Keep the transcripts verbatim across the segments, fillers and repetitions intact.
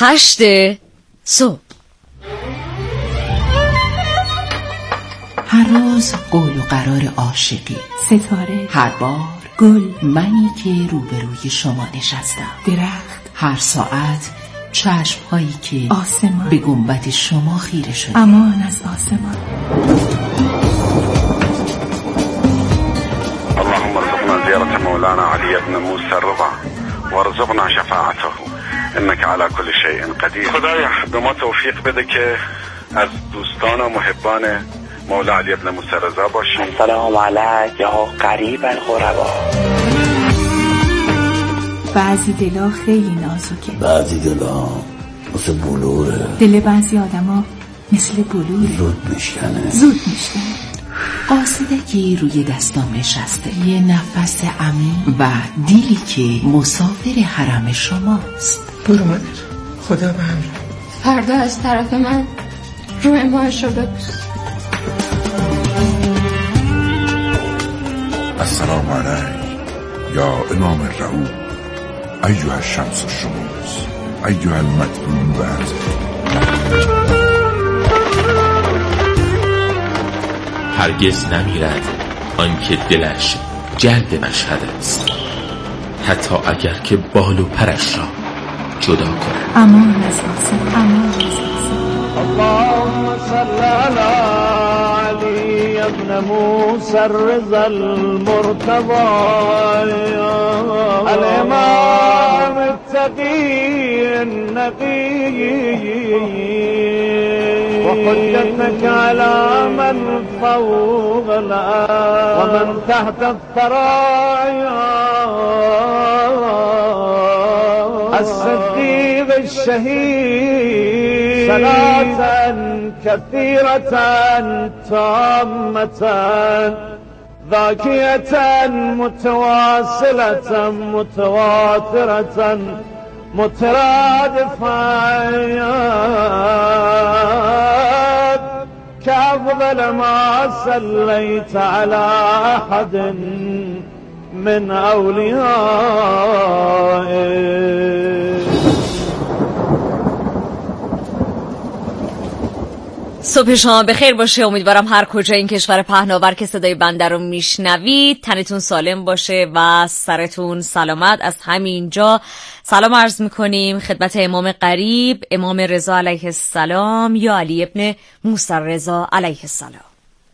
هشت صبح. هر روز قول و قرار عاشقی، ستاره، هر بار گل، منی که روبروی شما نشستم، درخت، هر ساعت چشم هایی که آسمان به گنبد شما خیره شده. امان از آسمان. اللهم ارزقنا زيارة مولانا علي بن موسى الرضا وارزقنا شفاعته انك على كل شيء قدیر. خدایا به ما توفیق بده که از دوستان و محبان مولا علی بن موسی الرضا باشیم. سلام علیک یا قریب الغربا. بعضی دلا خیلی نازکه، بعضی دلا مثل بلوره، دل بعضی آدما مثل بلوره، زود میشکنه زود میشکنه. قاصدکی روی دستام نشسته، یه نفس عمیق و دیلی که مسافر حرم شماست. برو مادر، خدا به همراه. فردا از طرف من روی ماهشو ببوس. السلام علیک یا امام الرعوب ایها الشمس الشموس ایها المدفون بعد. هرگز نمیرد آنکه دلش جلد مشهد است، حتی اگر که بال و پرش را جدا کند. امان از آسمان، امان از آسمان. اللهم صل علی علی ابن موسی الرضا المرتضی الامام التقی النقی وحجتك على من فوق الأرض ومن تحت الثرى الصديق الشهيد صلاة كثيرة تامة ذاكية متواصلة متواترة مترادفات كأفضل ما صليت على أحد من أوليائه. صبح شما بخیر باشه. امیدوارم هر کجا این کشور پهناور که صدای بنده رو میشنوید تنتون سالم باشه و سرتون سلامت. از همینجا سلام عرض میکنیم خدمت امام قریب، امام رضا علیه السلام یا علی ابن موسی الرضا علیه السلام.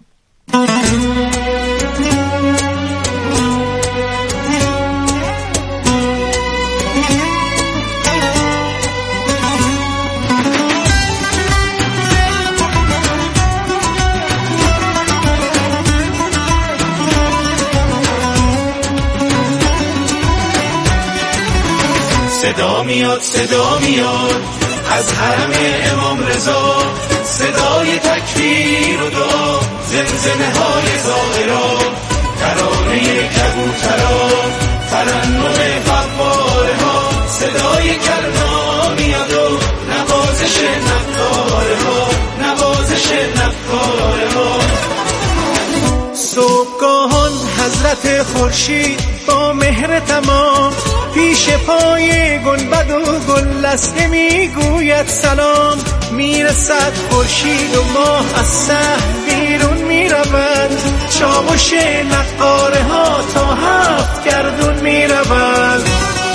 صدا میاد صدا میاد از حرم امام رضا، صدای تکبیر و دعا، زمزمه های زائرا، ترانه کبوترا، ترنم فواره ها، صدای کرنا میاد و نوازش نقاره ها، نوازش نقاره ها. صبحگاهان حضرت خورشید با مهر تمام پیش پای گنبد و گل لسته میگوید سلام. میرسد خورشید و ماه از صحن بیرون میروند، چاوش نقاره ها تا هفت گردون میروند.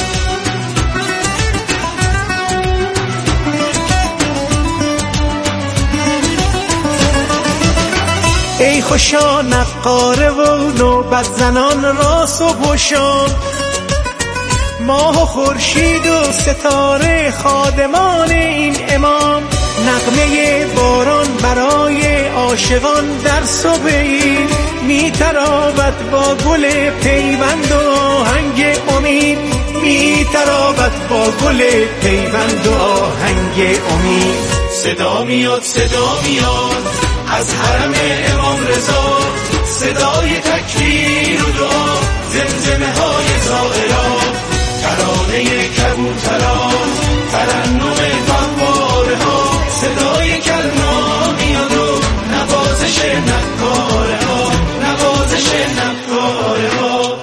ای خوشا نقاره و نوبت زنان را صبح و شام، ماه و خورشید و ستاره خادمان این امام. نغمه باران برای عاشقان در صبحی میتراود با گل پیوند و آهنگ امید، میتراود با گل پیوند و آهنگ امید. صدا میاد صدا میاد از حرم امام رضا، صدای تکبیر و دعا، زمزمه های زائرا، ترانه کبوترا، ترنم فواره ها، صدای کرنا میاد و نوازش نقاره ها، نوازش نقاره ها.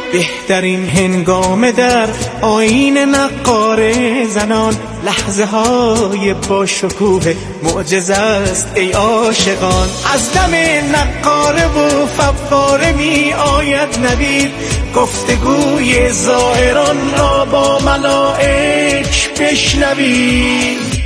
بهترین هنگام در آیین نقاره زنان، لحظه های با شکوه معجزه است ای عاشقان. از دم نقاره و فواره می آید نوید، گفتگوی زائران را با ملائک بشنوید.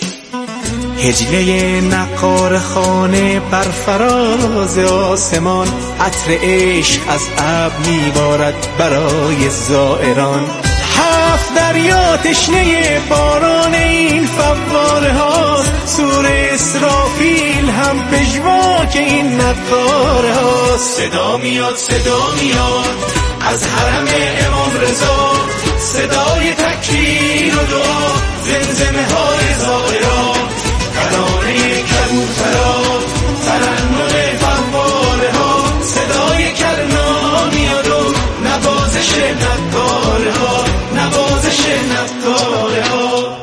هجله نقار خانه بر فراز آسمان، عطر عشق از ابر میبارد برای زائران. هفت دریا تشنه باران این فواره هاست، سور اسرافیل هم پژواک این نقاره هاست. صدا میاد صدا میاد از حرم امام رضا، صدای تکبیر و دعا، زمزمه های زائران، ترانه کبوترها، ترنم فواره ها، صدای کرنا میاد و نوازش نقاره ها، نوازش نقاره ها.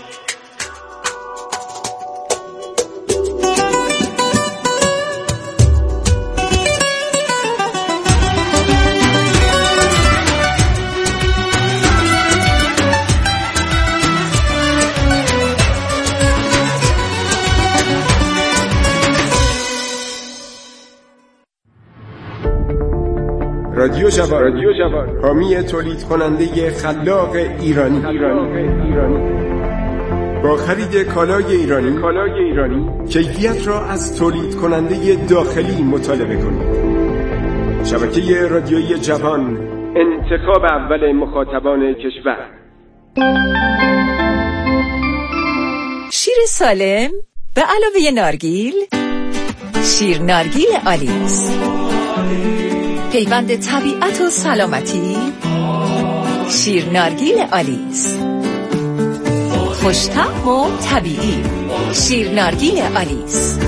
رادیو جوان، حامی تولید کننده خلاق ایرانی. با خرید کالای ایرانی، کالای ایرانی کیفیت را از تولید کننده داخلی مطالبه کنید. شبکه رادیویی جوان، انتخاب اول مخاطبان کشور. شیر سالم به علاوه نارگیل، شیر نارگیل آلیس، پیوند طبیعت و سلامتی. شیر نارگیل آلیس، خوش‌طعم و طبیعی. شیر نارگیل آلیس.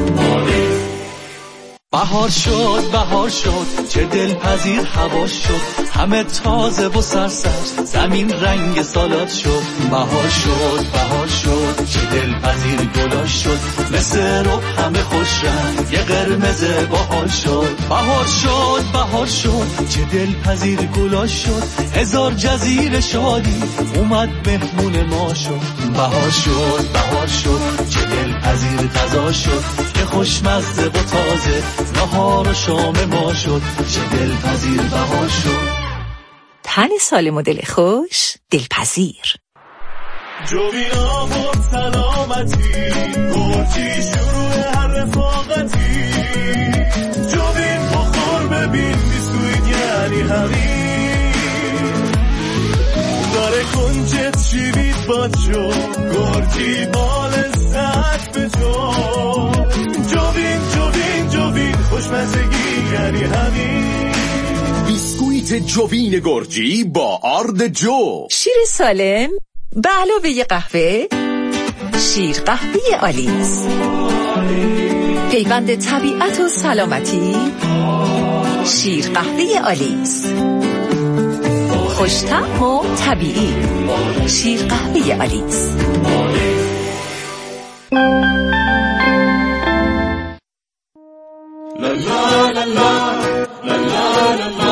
بهار شد بهار شد چه دلپذیر هوا شد، همه تازه و سرسبز، زمین رنگ سالاد شد. بهار شد بهار شد چه دلپذیر گلا شد، مثل رب همه خوش رنگ یه قرمز باحال شد. بهار شد بهار شد چه دلپذیر گلا شد، هزار جزیره شادی اومد مهمون ما شد. بهار شد بهار شد چه دلپذیر غذا شد، که خوشمزه و تازه نهار و شام ما شد. چه دلپذیر بهار شد. تن سالم و دل خوش دلپذیر. جوینا بود سلامتی، گرچی شروع هر رفاقتی. جوین بخور ببین بیسکویت یعنی همین، داره کنجت شیوید باد شد، گرچی بال سک به جو. جوین جوین جوین خوشمزگی یعنی همین، بیسکویت جوین گرجی با آرد جو. شیر سالم به علاوه قهوه، شیر قهوه آلیس، پیوند طبیعت و سلامتی. شیر قهوه آلیس، خوش‌طعم و طبیعی. شیر قهوه آلیس. لا لا لا لا لا لا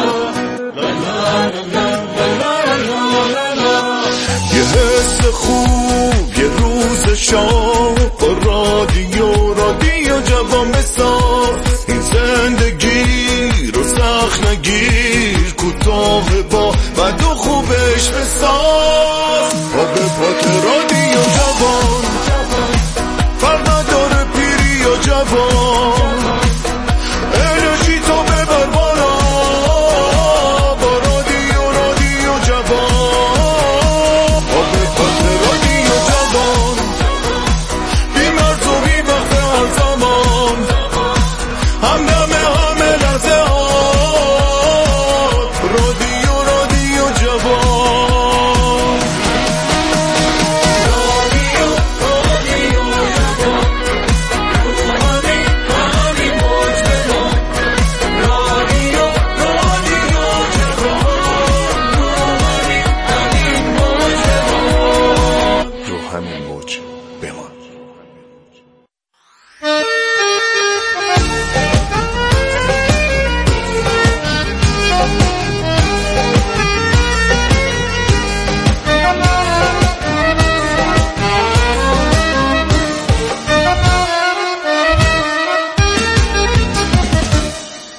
یه حس خوب یه روز شام با رادیو رادیو جوان بساز. این زندگی رو سخت نگیر، کوتاه با بد و خوبش بساز. با به پات رادیو جوان، فرق نداره پیری و جوان، انرژی تو ببر بالا با رادیو رادیو جوان. با به پات رادیو جوان، بی مرز و بی وقت هر زمان، همدم همه لحظه ها. رادیو رادیو جوان.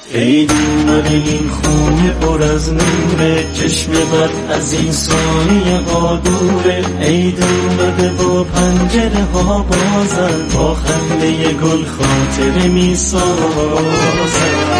عید اومده این خونه پر از نوره، چشم بد از این سایه ها دوره. عید اومده با پنجره ها بازن، با خنده گل خاطره می سازن.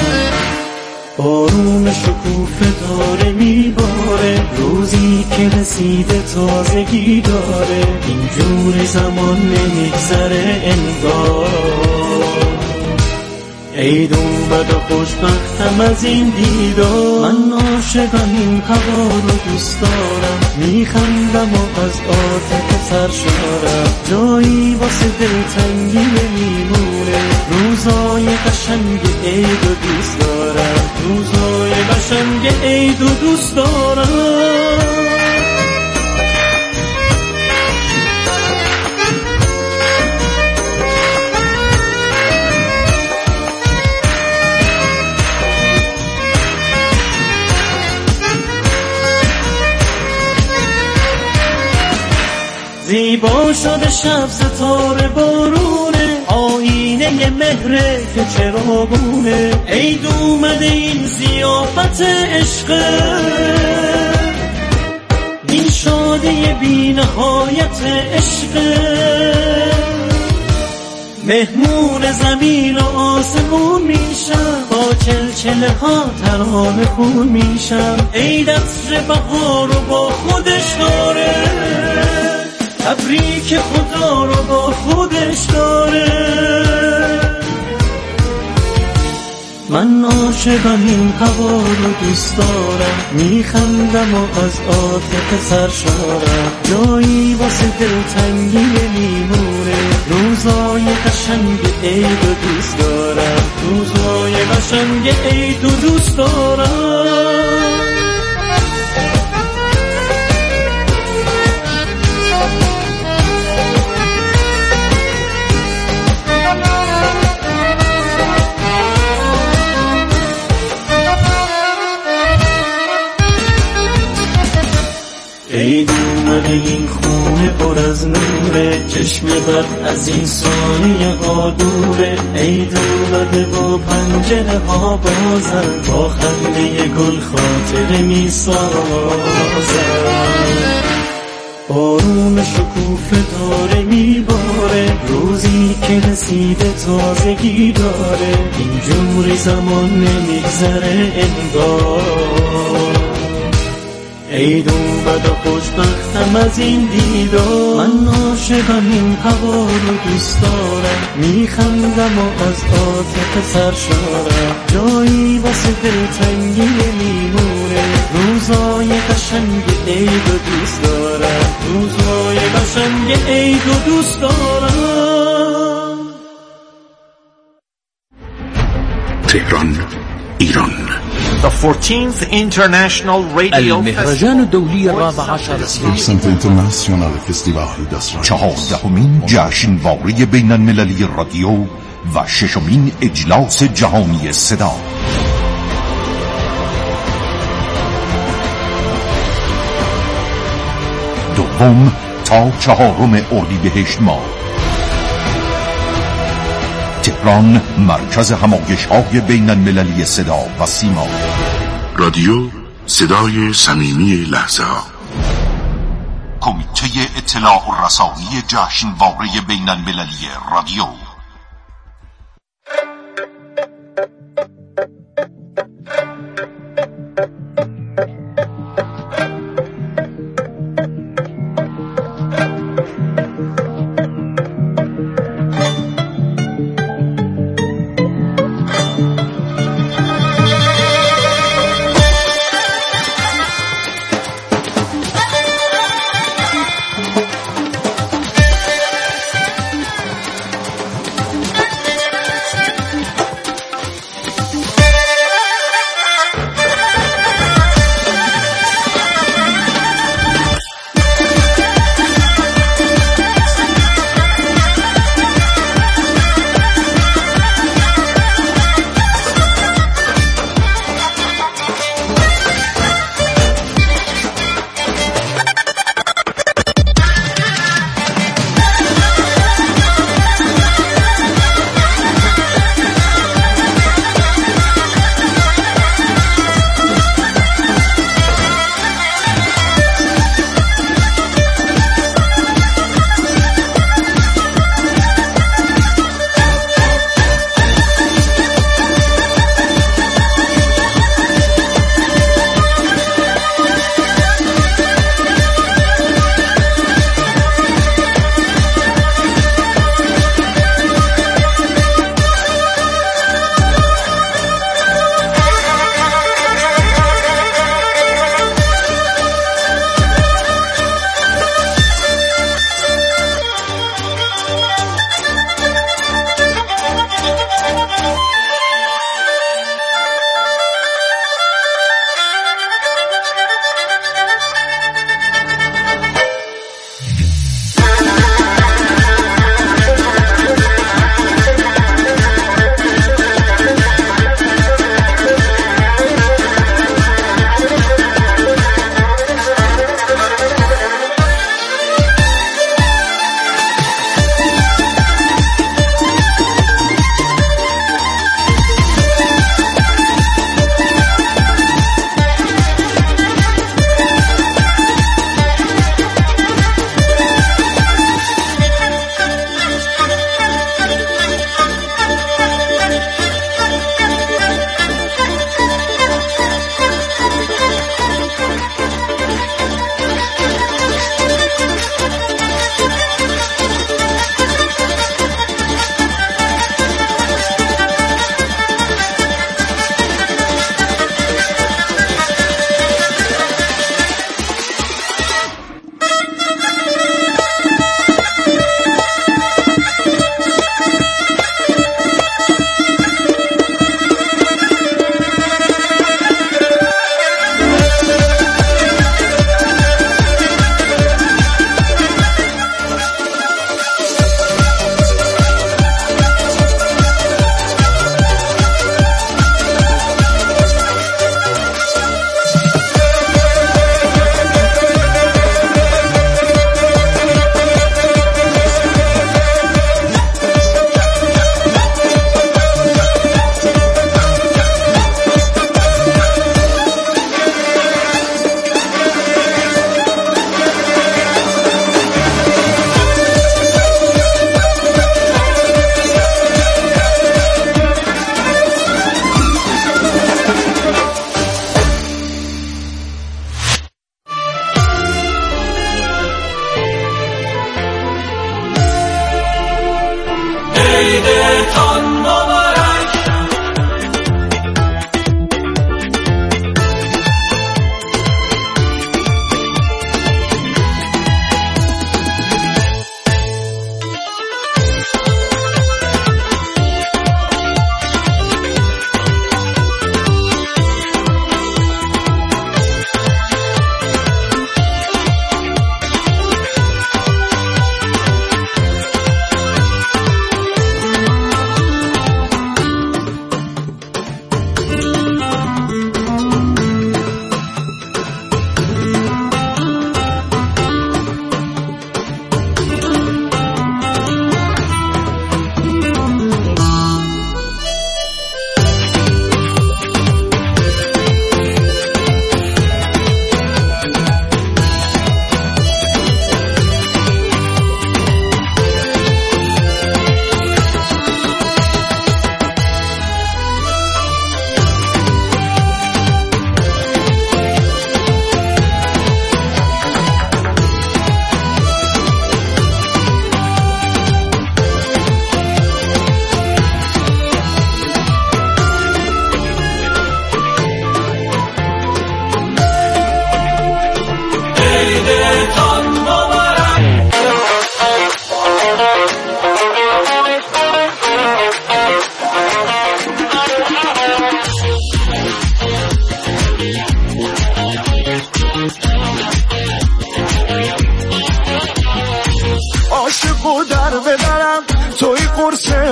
بارون شکوفه داره میباره، روزی که رسیده تازگی داره. اینجور زمان نمیگذره انگار. عید اومد و خوشبختم از این دیدار. من عاشقم این هوا رو دوست دارم، میخندم و از عاطفه سرشارم. جایی واسه دلتنگی میمونه، روزای قشنگ عید و دوست دارم. روزای قشنگ عید و دوست دارم. زیبا شده شب ستاره بارونه، آینه مهره که چراغونه. عید اومده این ضیافت عشقه، این شادی بی نهایت عشقه. مهمون زمین و آسمون میشم، با چلچله ها ترانه خون میشم. عید عطر بهار رو با خودش داره، تبریک خدا رو با خودش داره. من عاشقم این هوا رو دوست دارم، میخندم و از عاطفه سرشارم. جایی واسه دلتنگی میمونه، روزای قشنگ عید و دوست دارم. روزای قشنگ عید و دوست دارم. عید اومده این خونه پر از نوره، چشم بد از این سایه ها دوره. عید اومده با پنجره ها بازن، با خنده گل خاطره می سازن. بارون شکوفه داره میباره، روزی که رسیده تازگی داره. اینجوری زمان نمیگذره انگار. عید اومد و خوشبختم از این دیدار. من عاشقم این هوا رو دوست دارم، میخندم و از عاطفه سرشارم. جایی واسه دلتنگی میمونه، روزای قشنگ عید و دوست دارم. روزای قشنگ عید و دوست دارم. تهران، ایران. The fourteenth International Radio المهرجان الدولي الرابع عشر چهاردهمین جشنواره بین المللی رادیو و ششمین اجلاس جهانی صدا. دوم تا چهارم اردیبهشت ماه. تهران، مرکز همایش‌های بین المللی صدا و سیما. رادیو صدای صمیمی لحظه ها. کمیته اطلاع و رسانی جشنواره بین المللی رادیو.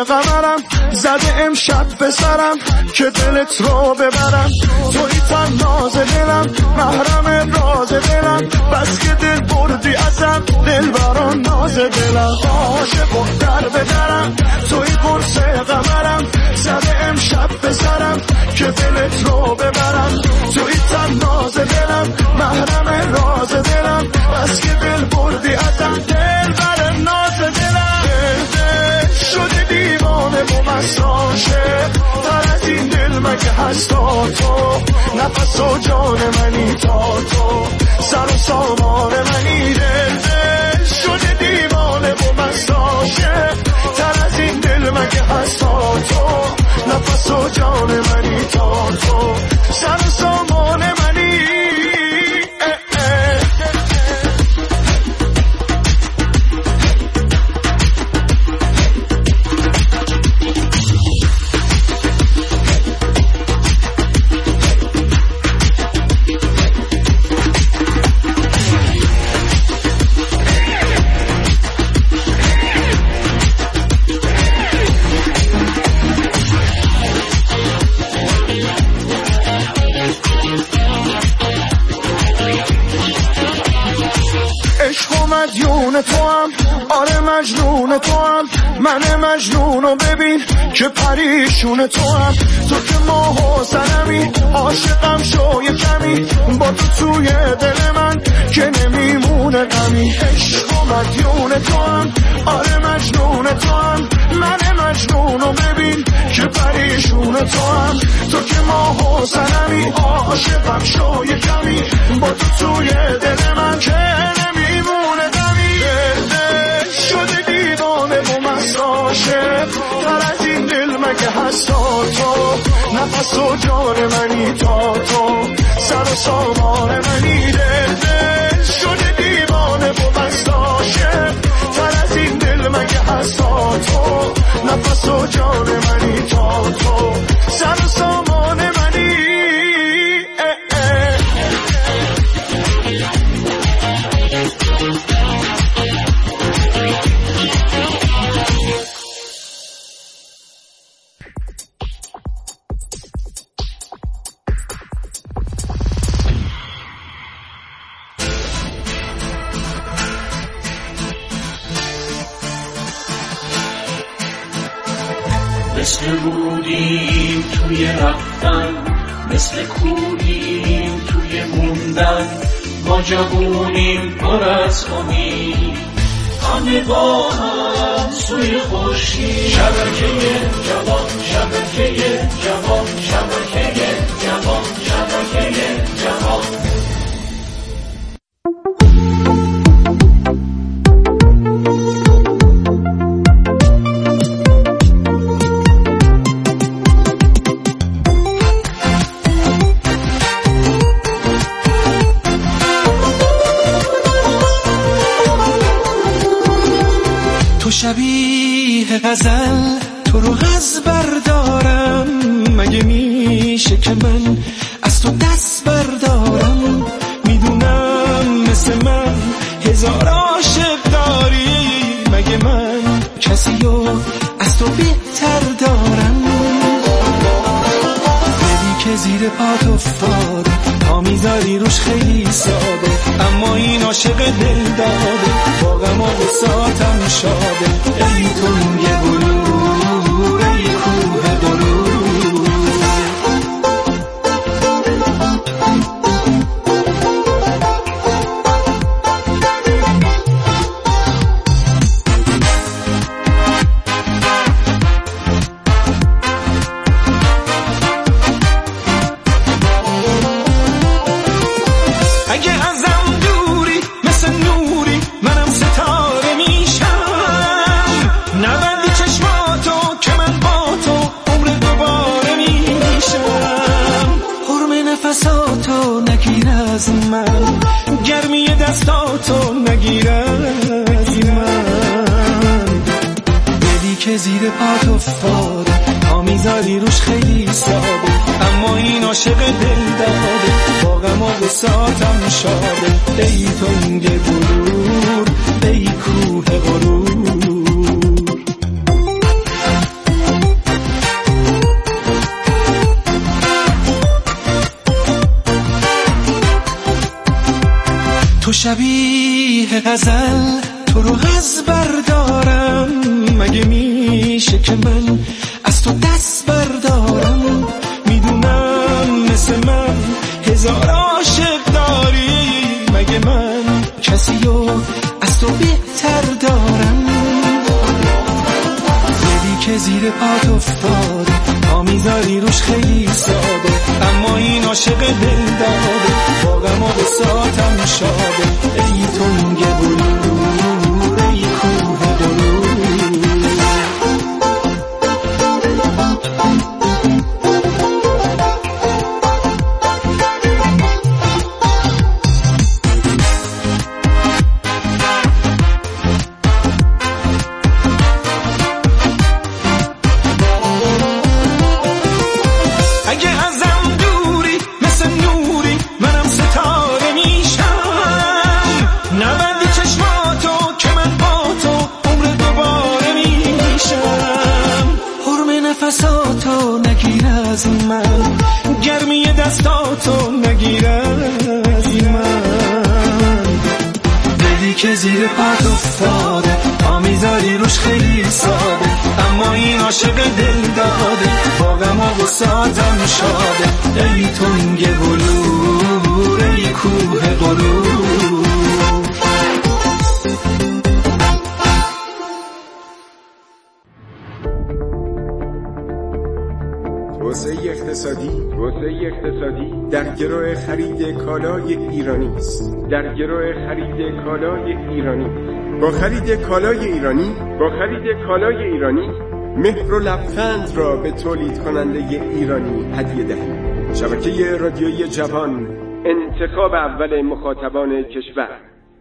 قمرم زده امشب به سرم که دلت رو ببرم توی تن ناز دلم محرم راز دلم بس که دل بردی ازم دل بران ناز دلم عاشق و در بدرم توی قرص قمرم زده امشب به سرم که دلت رو ببرم توی تن ناز دلم محرم راز دلم بس که دل بردی ازم دل بران ناز دلم دل دل شده دیوانه و مست عاشق تر از این دل مگه هست تا تو نفس و جان منی تا تو سر و سامان منی دل دل شده دیوانه و مست عاشق تر از این دل مگه هست تا تو نفس و جان منی تا تو سر و سامان منی اه اه. مدیون تو هم آره مجنون تو هم من مجنونو ببین که پریشون تو هم تو که ماه و سنمی عاشقم شو یه کمی با تو توی دل من که نمیمونه غمی عشق و مدیون تو هم آره مجنون تو هم من مجنونو ببین که پریشون تو هم تو که ماه و سنمی عاشقم شو یه کمی با تو توی دل من که نمیمونه غمی دل دل شده دیوانه و مست عاشق تر از این دل مگه هست تا تو نفس و جان منی تا تو سر و سامان منی دل دل شده دیوانه و مست عاشق تر از این دل مگه هست تا تو نفس و جان منی تا تو سر و سامان منی اه اه. مثل بودیم توی رفتن مثل کودیم توی موندن ما جوونیم پر از امید همه با هم سوی خورشید شبکه جوان شبکه جوان شبکه جوان شبکه جوان شبیه غزل تو رو از بردارم مگه میشه که من از تو دست بردارم میدونم مثل من هزار عاشق داری مگه من کسی رو از تو بهتر دارم دلی که زیر پات افتاده پا میذاری روش خیلی ساده اما این عاشق دل داده با غم و غصاتم شاده ای تنگ بلور ای کوه بلور من گرمی دستاتو نگیر از من دلی که زیر پات افتاده پا میذاری روش خیلی ساده اما این عاشق دل داده با غم و غصاتم شاده ای تنگ بلور ای کوه غرور تو شبیه غزل، تو رو از بردارم. مگه میشه که من از تو دست بردارم؟ میدونم مثل من هزار عاشق داری. مگه من کسی رو از تو بهتر دارم؟ دلی که زیر پات افتاده، پا میذاری روش خیلی ساده، اما این عاشق دل داده، با غم و بساطم شاده. ای تنگ بلور، ای کوه بلور. نفساتو نگیر از من، گرمی دستاتو نگیر از من. دلی که زیر پات افتاده، پا میذاری روش خیلی ساده، اما این عاشق دل داده، با غم و غصاتم شاده. ای تنگ بلور، ای کوه غرور. توسعه اقتصادی توسعه اقتصادی در گرو خرید کالای ایرانی است. در گرو خرید کالای ایرانی با خرید کالای ایرانی با خرید کالای ایرانی مهر و لبخند را به تولید کننده ایرانی هدیه دهید. شبکه رادیویی جوان، انتخاب اول مخاطبان کشور.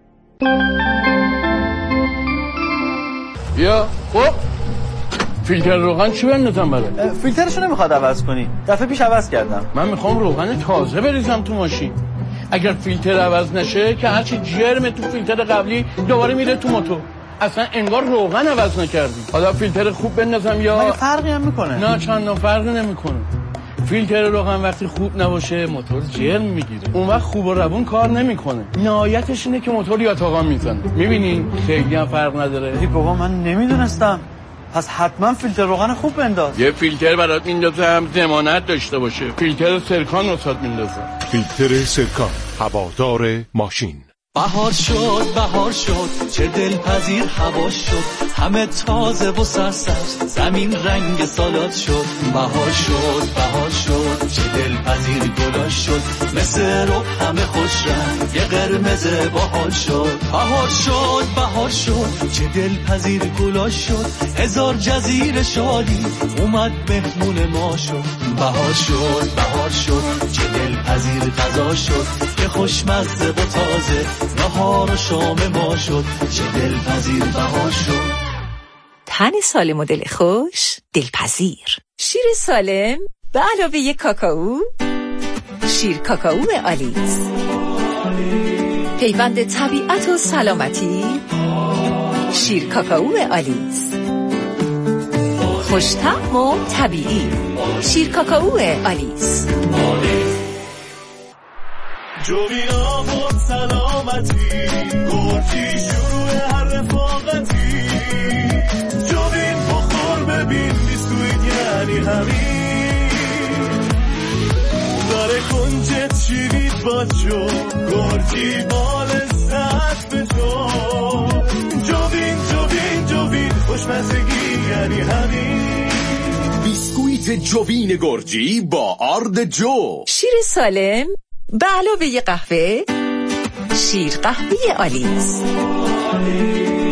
یا خب فیلتر روغن چی بندازم برای؟ فیلترشو نمیخواد عوض کنی، دفعه پیش عوض کردم. من میخوام روغن تازه بریزم تو ماشین. اگر فیلتر عوض نشه که هرچی جرم تو فیلتر قبلی دوباره میره تو موتور. اصلا انگار روغن عوض نکردی. حالا فیلتر خوب بندازم یا مگه فرقی هم میکنه؟ نه چند فرقی نمیکنه. فیلتر روغن وقتی خوب نباشه موتور جرم میگیره، اون وقت خوب و روون کار نمیکنه. نهایتش اینه که موتور یاتاقان میزنه. میبینی خیلی هم فرق نداره. ای بابا من نمیدونستم. پس حتما فیلتر روغن خوب بنداز. یه فیلتر برات میندازم ضمانت داشته باشه. فیلتر سرکان واسات میندازم. فیلتر سرکان، هوادار ماشین. بهار شد بهار شد چه دلپذیر هوا شد، همه تازه و سرسبز زمین رنگ سالاد شد. بهار شد بهار شد چه دلپذیر گلا شد، مثل رو همه خوش رنگ یه قرمز باحال شد. بهار شد بهار شد چه دلپذیر گلا شد، هزار جزیره شادی اومد مهمون ما شد. بهار شد بهار شد چه دلپذیر غذا شد، که خوشمزه و تازه نهار و شام ما شد. چه دلپذیر بهار شد. تن سالم و دل خوش دلپذیر. شیر سالم به علاوه یک کاکائو، شیر کاکائو آلیس، پیوند طبیعت و سلامتی. شیر کاکائو آلیس، خوش‌طعم و طبیعی. شیر کاکائو آلیس. جوینا بود سلامتی، گرچی شروع هر رفاقتی. جوین بخور ببین بیسکویت یعنی همین، داره کنجت شیرید با جو، گرچی بال ساعت به جو. جوین جوین جوین خوشمزگی یعنی همین. بیسکویت جوین گرجی با آرد جو. شیر سالم به علاوه قهوه، شیر قهوه آلیس.